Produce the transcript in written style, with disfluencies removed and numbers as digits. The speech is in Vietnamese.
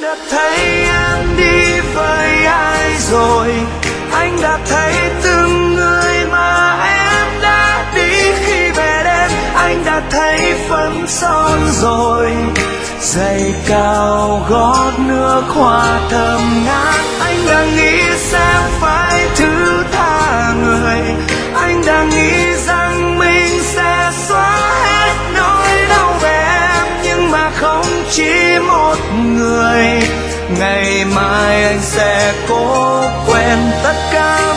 đã thấy em đi với ai rồi, anh đã thấy từng người mà em đã đi. Khi về đêm anh đã thấy phấn son rồi, giày cao gót nước hoa thơm ngát. Anh đang nghĩ sẽ phải thứ tha người, anh đang nghĩ rằng mình sẽ xóa hết nỗi đau về em, nhưng mà không chỉ một người. Ngày mai anh sẽ cố quên tất cả